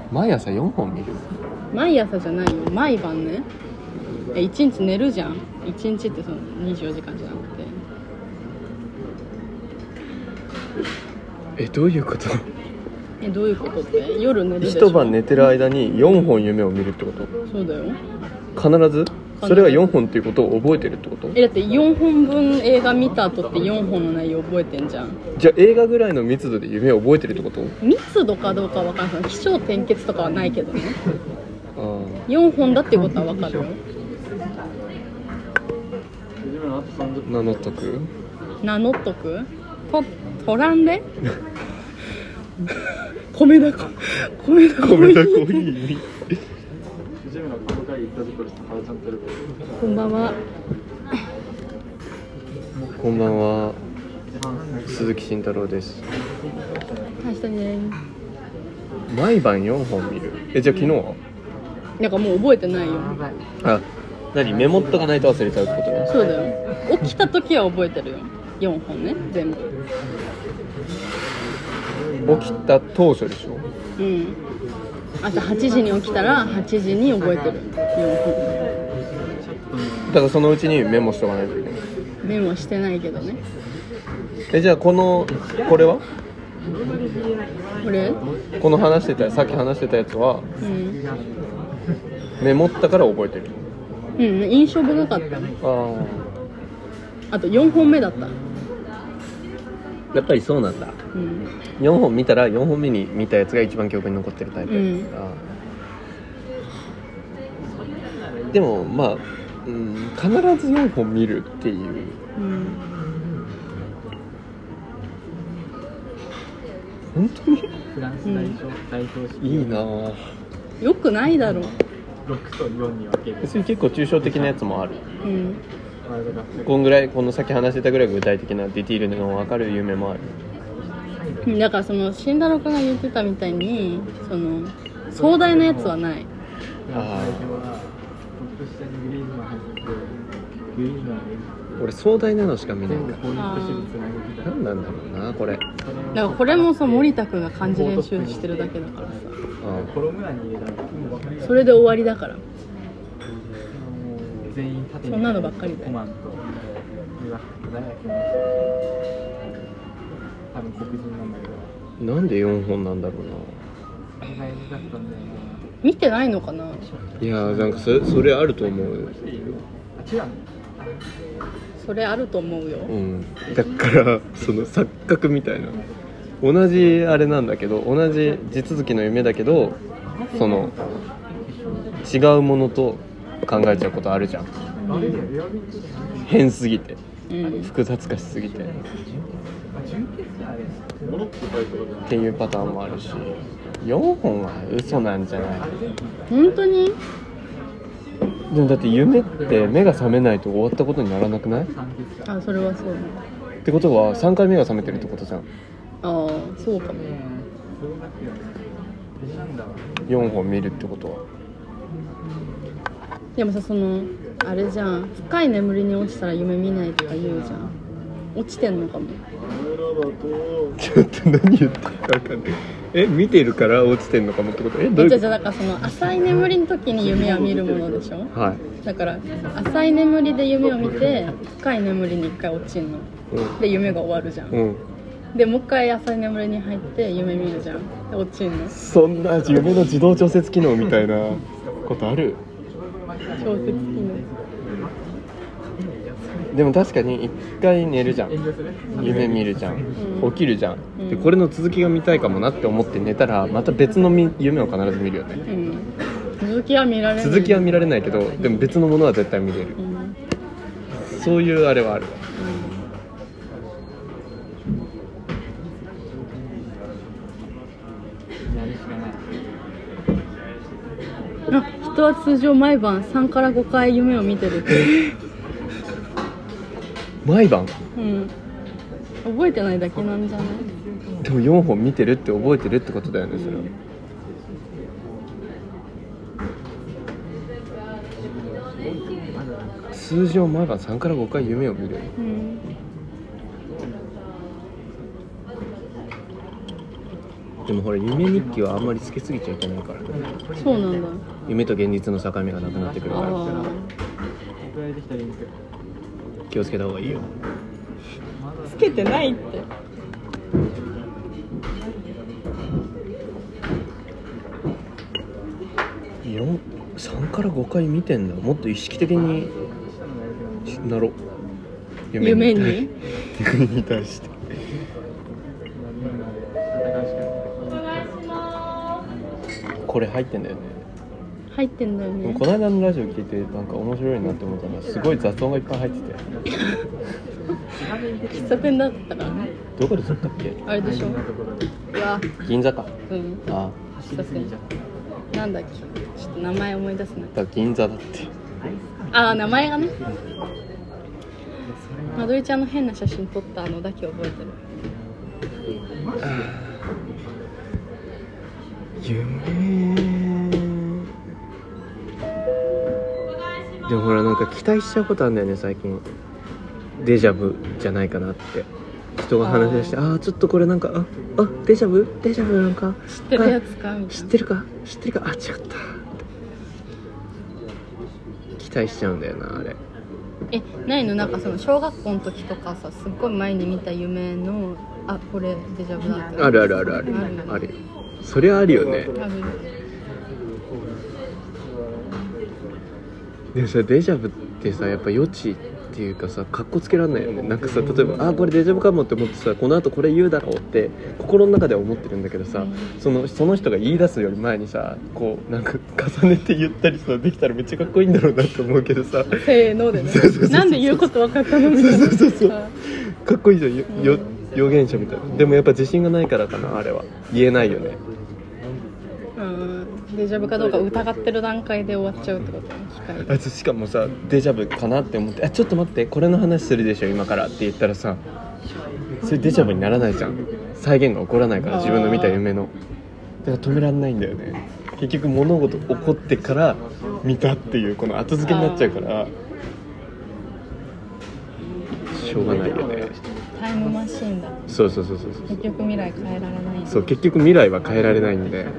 毎朝4本見る？ 毎朝じゃないよ、毎晩ね。1日寝るじゃん。1日ってその24時間じゃなくて。 どういうこと？ どういうことって？夜寝るでしょ。 一晩寝てる間に4本夢を見るってこと？ そうだよ。 必ず？それが4本っていうことを覚えてるってこと？ だって4本分映画見た後って4本の内容覚えてんじゃん。 じゃあ映画ぐらいの密度で夢を覚えてるってこと？ 密度かどうかは分からない。起承転結とかはないけどね。 あ 4本だっていうことは分かるよ。 名乗っとく？ 名乗っとく？トランレ米田コーヒー。こんばんは。 こんばんは。鈴木慎太郎です。 明日ね。 毎晩4本見る？じゃあ昨日は？ なんかもう覚えてないよ。 あ、何？メモっとかないと忘れちゃうってことね。 そうだよ。起きた時は覚えてるよ。4本ね、全部。 起きた当初でしょ？ うん。朝8時に起きたら8時に覚えてる。4本。 だからそのうちにメモしとかないといけない。 メモしてないけどね。 じゃあこれは？ これ？ このさっき話してたやつは、 うん。 メモったから覚えてる。 うん、印象深かった。あと4本目だった。 やっぱりそうなんだ。 うん。 4本見たら4本目に見たやつが一番記憶に残ってるタイプ。でもまあ、必ず4本見るっていう。本当に？ フランス代表式、 いいなぁ。 よくないだろう。 6と4に分ける。 それ結構抽象的なやつもある。 うん。 こんぐらい、この先話してたぐらい具体的なディティールの分かる夢もある。 だからその慎太郎君が言ってたみたいにその壮大なやつはない。 俺壮大なのしか見ないから。何なんだろうなこれ。だからこれもさ、森田君が漢字練習してるだけだからさ。それで終わりだから。そんなのばっかりだよ。 なんで4本なんだろうな。 見てないのかな。 いやなんかそれあると思うよ。 それあると思うよ。 だからその錯覚みたいな、同じあれなんだけど、同じ地続きの夢だけど、その違うものと考えちゃうことあるじゃん。変すぎて、複雑化しすぎてっていうパターンもあるし、4本は嘘なんじゃない？ 本当に？ でもだって夢って目が覚めないと終わったことにならなくない？ あ、それはそうだ。 ってことは3回目が覚めてるってことじゃん。 ああ、そうかも。 4本見るってことは。 でもさ、そのあれじゃん、深い眠りに落ちたら夢見ないとか言うじゃん。落ちてんのかも。 ちょっと何言ってるか分かんない。見てるから落ちてんのかもってこと？どういうこと？ じゃあだからその浅い眠りの時に夢は見るものでしょ。 はい。 だから浅い眠りで夢を見て深い眠りに一回落ちんの、で夢が終わるじゃん、でもう一回浅い眠りに入って夢見るじゃん、で落ちんの。そんな夢の自動調節機能みたいなことある？ 調節機能。 でも確かに一回寝るじゃん、夢見るじゃん、起きるじゃん、でこれの続きが見たいかもなって思って寝たらまた別の夢を必ず見るよね、 続きは見られない。 続きは見られないけど、でも別のものは絶対見れる、そういうあれはあるわ。 人は通常毎晩3から5回夢を見てるって。 毎晩？ 覚えてないだけなんじゃない？ でも4本見てるって覚えてるってことだよね、それは。通常毎晩3から5回夢を見る、 でもほら夢日記はあんまりつけすぎちゃいけないからね。 そうなんだ。 夢と現実の境目がなくなってくるからあ気をつけた方がいいよ。 ーつけてないって。 3から5回見てんだ。もっと意識的になろ。 夢に夢に対してこれ入ってんだよね。 入ってんだよね。 この間のラジオ聞いてなんか面白いなって思ったのはすごい雑音がいっぱい入ってて喫茶店だったからね。 どこで撮ったっけ。 あれでしょ。うわ、 銀座か。 うんあ喫茶店なんだっけ、ちょっと名前思い出せない。 だから銀座だって。 ああ、名前がね。まどりちゃんの変な写真撮ったのだけ覚えてる。 夢でもほらなんか期待しちゃうことあるんだよね最近。デジャブじゃないかなって人が話し出して、ああちょっとこれなんかデジャブなんか知ってるやつかみたいな。 知ってるかあ違ったって期待しちゃうんだよなあれ。 ないのなんかその小学校の時とかさ、すっごい前に見た夢のこれデジャブだって。 あるあるそりゃあるよね。 ある。 でもさデジャブってさやっぱ余地っていうかさかっこつけらんないよね。なんかさ例えばこれデジャブかもって思ってさこの後これ言うだろうって心の中では思ってるんだけどさ、その人が言い出すより前にさこうなんか重ねて言ったりさできたらめっちゃかっこいいんだろうなって思うけどさせーのでねなんで言うこと分かったのみたいな。 そうかっこいいじゃん予言者みたいな。でもやっぱ自信がないからかなあれは言えないよね。 デジャブかどうか疑ってる段階で終わっちゃうってことね。 しかもさデジャブかなって思ってちょっと待ってこれの話するでしょ今からって言ったらさそれデジャブにならないじゃん。再現が起こらないから自分の見た夢の。だから止めらんないんだよね。結局物事起こってから見たっていうこの後付けになっちゃうからしょうがないよね。 タイムマシーンだ。 そう結局未来変えられない。 そう結局未来は変えられないんで。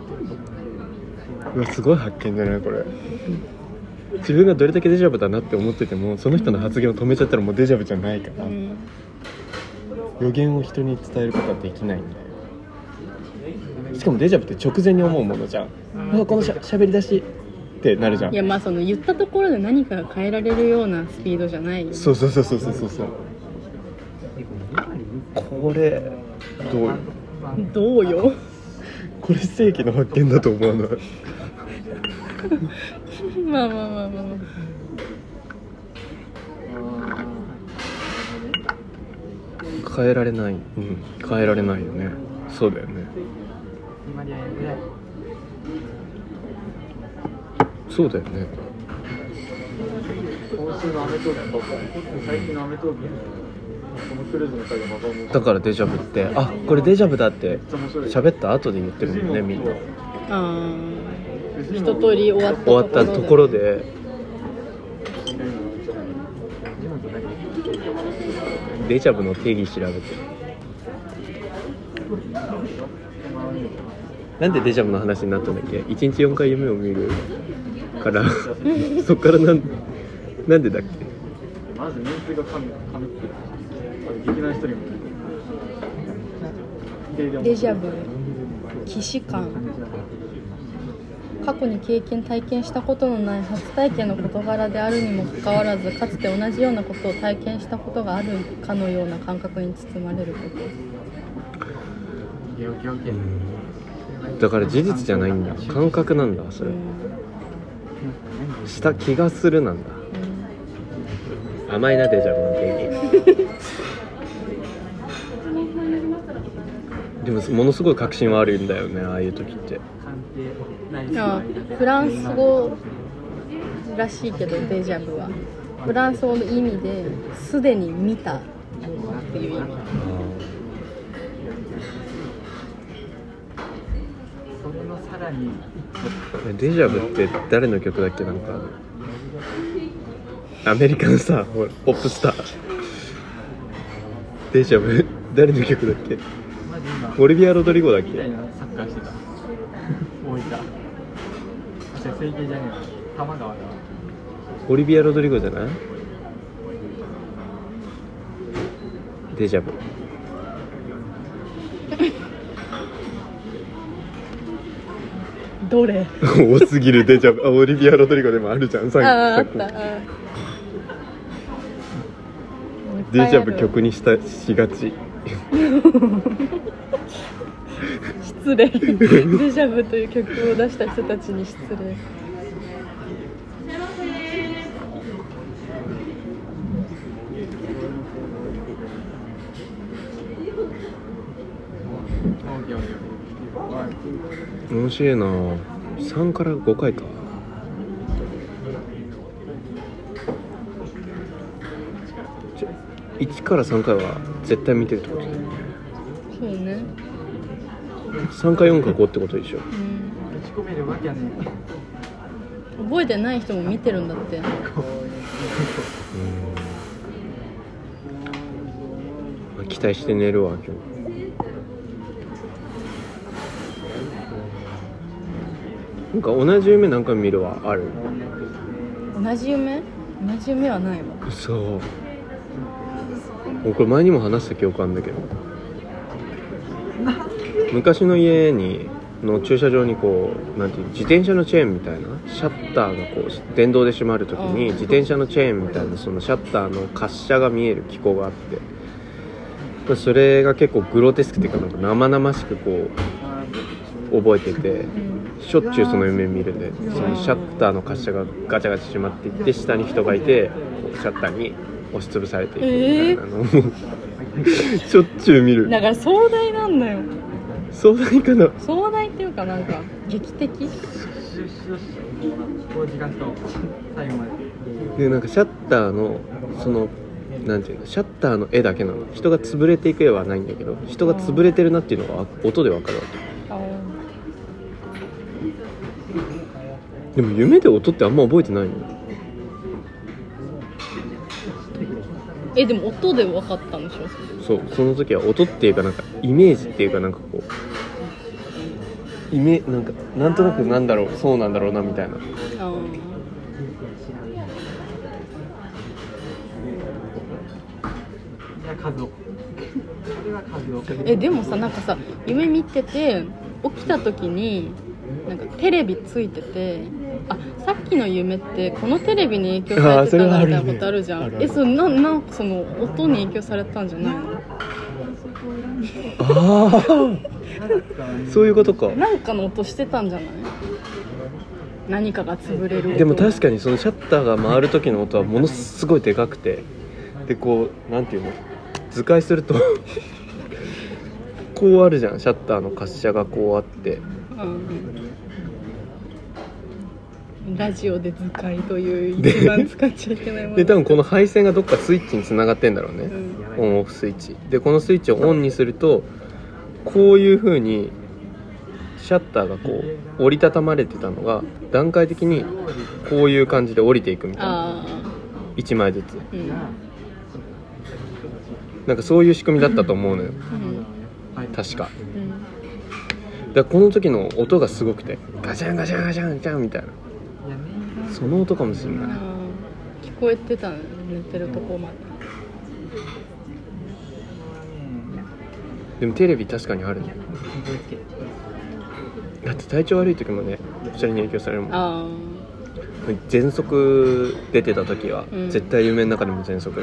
うわすごい発見じゃないこれ。自分がどれだけデジャブだなって思っててもその人の発言を止めちゃったらもうデジャブじゃないから、予言を人に伝えることはできないんだよ。しかもデジャブって直前に思うものじゃん。この喋り出しってなるじゃん。 いやその言ったところで何かが変えられるようなスピードじゃないよね。 そうこれどうよこれ世紀の発見だと思わないまあ変えられない、変えられないよね。そうだよね。そうだよね。だからデジャブってこれデジャブだって喋った後で言ってるもんねみんな。 一通り終わったところでデジャブの定義調べて。なんでデジャブの話になったんだっけ。1日4回夢を見るからそっからなんでだっけ。 まずメンツが神って劇団一人もデジャブ、既視感、過去に体験したことのない初体験の事柄であるにもかかわらずかつて同じようなことを体験したことがあるかのような感覚に包まれること。 だから事実じゃないんだ、感覚なんだそれ。した気がするなんだ。甘いなデジャブの定義でもものすごい確信はあるんだよねああいう時って。 フランス語らしいけどデジャブはフランス語の意味ですでに見たっていう意味。 デジャブって誰の曲だっけ。なんかアメリカのさポップスターデジャブ誰の曲だっけ。 オリビア・ロドリゴだっけ。 みたいなサッカーしてた大分。水系じゃねえよ、多摩川だ。 オリビア・ロドリゴじゃない？デジャブ。 どれ？ 多すぎるデジャブ。あ、オリビア・ロドリゴでもあるじゃん。さあっきった。 デジャブ曲にしがち。 失礼。デジャブという曲を出した人たちに失礼。 面白いな。3から5回か。1から3回は絶対見てるってことだよね。 そうね。 3か4か5ってことでしょ。 うん。 打ち込めるわけはね覚えてない人も見てるんだって。 期待して寝るわ今日。なんか同じ夢何回も見るはある。 同じ夢はないわ。 そう。これ前にも話した記憶あるんだけど、昔の家の駐車場にこうなんていう自転車のチェーンみたいなシャッターがこう電動で閉まるときに自転車のチェーンみたいなそのシャッターの滑車が見える機構があって、それが結構グロテスクっていうかなんか生々しくこう覚えてて、しょっちゅうその夢見るんで、そのシャッターの滑車がガチャガチャ閉まっていって下に人がいてこうシャッターに押しつぶされていくみたいなのを、しょっちゅう見る。 だから壮大なんだよ。 壮大かな。 壮大っていうかなんか劇的。 こう時間と最後まででなんかシャッターのそのなんていうのシャッターの絵だけなの。人が潰れていく絵はないんだけど、人が潰れてるなっていうのが音でわかるわけ。でも夢で音ってあんま覚えてないの。 でも音で分かったんでしょ。 そう、その時は音っていうかなんかイメージっていうかなんかこうなんとなくなんだろう、そうなんだろうなみたいな。 でもさ、なんかさ夢見てて起きた時になんかテレビついてて、さっきの夢ってこのテレビに影響されてたんだみたいなことあるじゃん。その音に影響されたんじゃないの？ そういうことか。 なんかの音してたんじゃない？何かが潰れる音。 でも確かにそのシャッターが回る時の音はものすごいでかくて、でこうなんていうの、図解するとこうあるじゃん、シャッターの滑車がこうあって、 ラジオで図解という一番使っちゃいけないもので多分この配線がどっかスイッチに繋がってんだろうね、オンオフスイッチで、このスイッチをオンにするとこういう風にシャッターがこう折りたたまれてたのが段階的にこういう感じで降りていくみたいな、1枚ずつ、なんかそういう仕組みだったと思うのよ、確か、だからこの時の音がすごくてガチャンガチャンガチャンガチャンみたいな、その音かもしれない。 聞こえてたの、寝てるとこまで。 でもテレビ確かにあるね。だって体調悪い時もね、それに影響されるもん。喘息出てた時は、絶対夢の中でも喘息。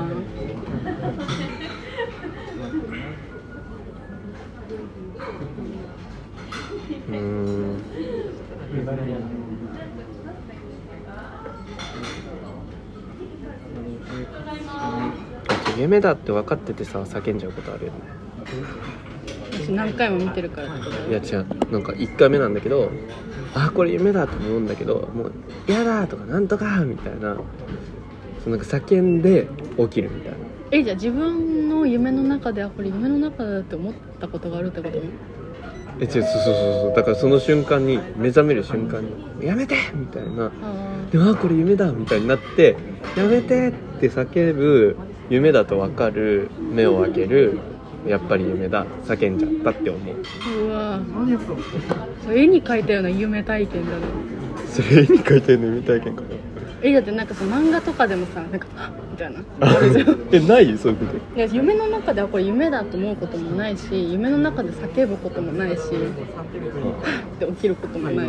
夢だって分かっててさ、叫んじゃうことあるよね。 何回も見てるからってこと？ いや違う、なんか1回目なんだけど、これ夢だと思うんだけど、もう嫌だとかなんとかみたいな、なんか叫んで起きるみたいな。 じゃあ自分の夢の中でこれ夢の中だって思ったことがあるってこと？ そうだからその瞬間に、目覚める瞬間にやめてみたいな、でこれ夢だみたいになって、やめてって叫ぶ、夢だと分かる、目を開ける、 やっぱり夢だ叫んじゃったって思う。 うわそれ絵に描いたような夢体験だね。 それ絵に描いてるの夢体験かな。 だってなんか漫画とかでもさなんかはっみたいなないそういうこと。 いや夢の中ではこれ夢だと思うこともないし、夢の中で叫ぶこともないし、って起きることもない。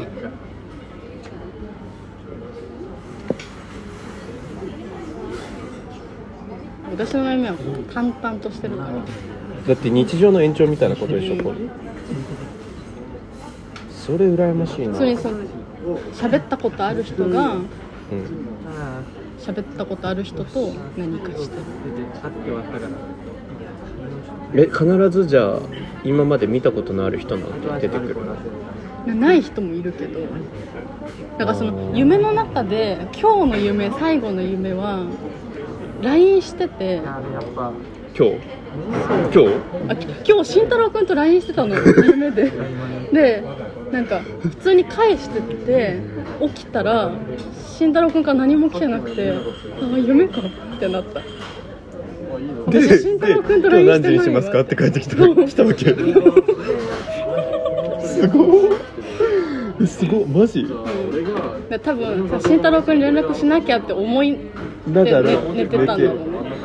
私の夢は淡々としてるから。 だって日常の延長みたいなことでしょ、これ。それ羨ましいな。 それに喋ったことある人が、喋ったことある人と何かしてる。 必ずじゃあ今まで見たことのある人なんて出てくる？ ない人もいるけど、だからその夢の中で今日の夢、最後の夢は LINE してて、 今日慎太郎くんと LINE してたの夢ででなんか普通に返してて起きたら慎太郎くんから何も来てなくて、あ夢かってなった。私慎太郎くんと LINE してないよ。今日何時にしますかって帰ってきたわけすごいマジ、多分慎太郎くんに連絡しなきゃって思いだから寝てたんだろうね。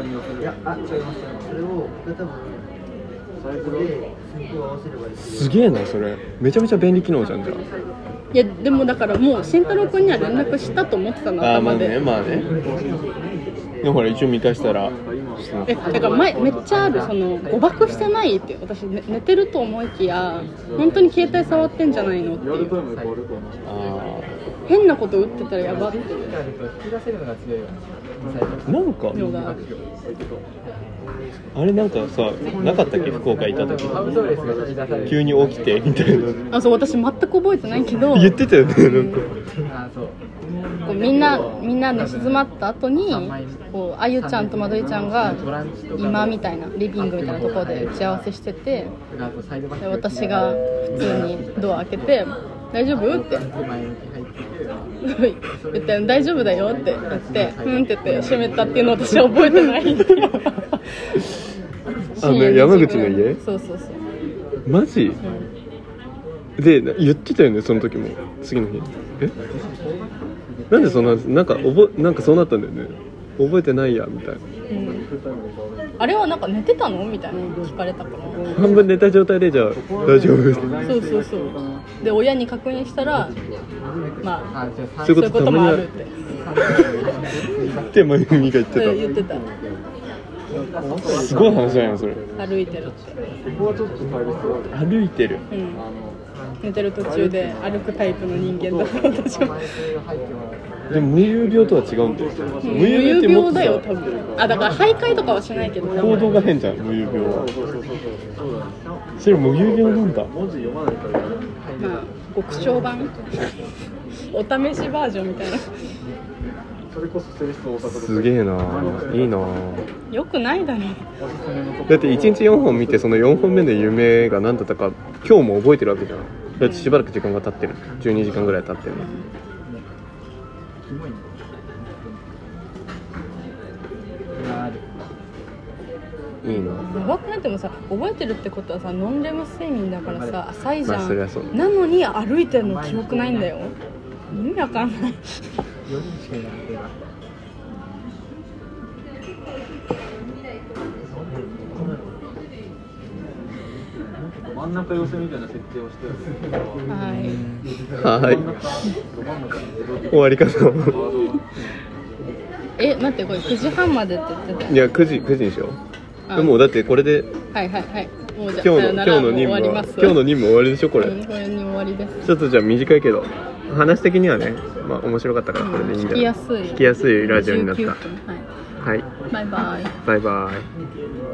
すげえな、それめちゃめちゃ便利機能じゃん。じゃあいやでもだからもう慎太郎くんには連絡したと思ってたの頭で。 まあねでもほら一応見返したらだからめっちゃある、その誤爆してないって私、寝てると思いきや本当に携帯触ってんじゃないのっていう、変なこと打ってたらやばっていうなんかのがあれなんかさなかったっけ、福岡行った時急に起きてみたいな。 そう私全く覚えてないけど言ってたよね、なんかこうみんな寝静まった後にこうあゆちゃんとまどいちゃんが今みたいなリビングみたいなところで打ち合わせしてて、で私が普通にドア開けて大丈夫って言って大丈夫だよって言ってって言って閉めたっていうのを私は覚えてないっていう山口の家？ そうマジ？で言ってたよねその時も。次の日なんでそんななんかそうなったんだよね。覚えてないやみたいな、 あれはなんか寝てたのみたいな聞かれたから半分寝た状態でじゃあ大丈夫そうで親に確認したらまあそういうこともあるってってまゆみが言ってた。 言ってた。 すごい話だよそれ。 歩いてるって。 歩いてる、 寝てる途中で歩くタイプの人間だから私は。 でも無遊病とは違うんだよ。 無遊病だよ多分。だから徘徊とかはしないけど行動が変じゃん無遊病は。それ無遊病なんだ。 まあ極小版お試しバージョンみたいな。 すげえな、いいな。 よくないだろ。 だって1日4本見てその4本目の夢が何だったか今日も覚えてるわけじゃん。だってしばらく時間が経ってる。12時間ぐらい経ってる。いいな。 やばくなってもさ、覚えてるってことはさノンレム睡眠だからさ浅いじゃん、 まあそりゃそう。 なのに歩いてるの記憶ないんだよ。意味わかんない。 真ん中寄せみたいな設定をしてる。 はい終わりかな。 待ってこれ9時半までって言ってた。 いや9時にしよう。でもだってこれではいもうじゃあ今日の任務は終わりでしょこれ。 これに終わりです。 ちょっとじゃあ短いけど話的にはね、まあ面白かったからこれでいいんだよ。聞きやすいラジオになった。 はい。 はい。 バイバイ。 バイバイ。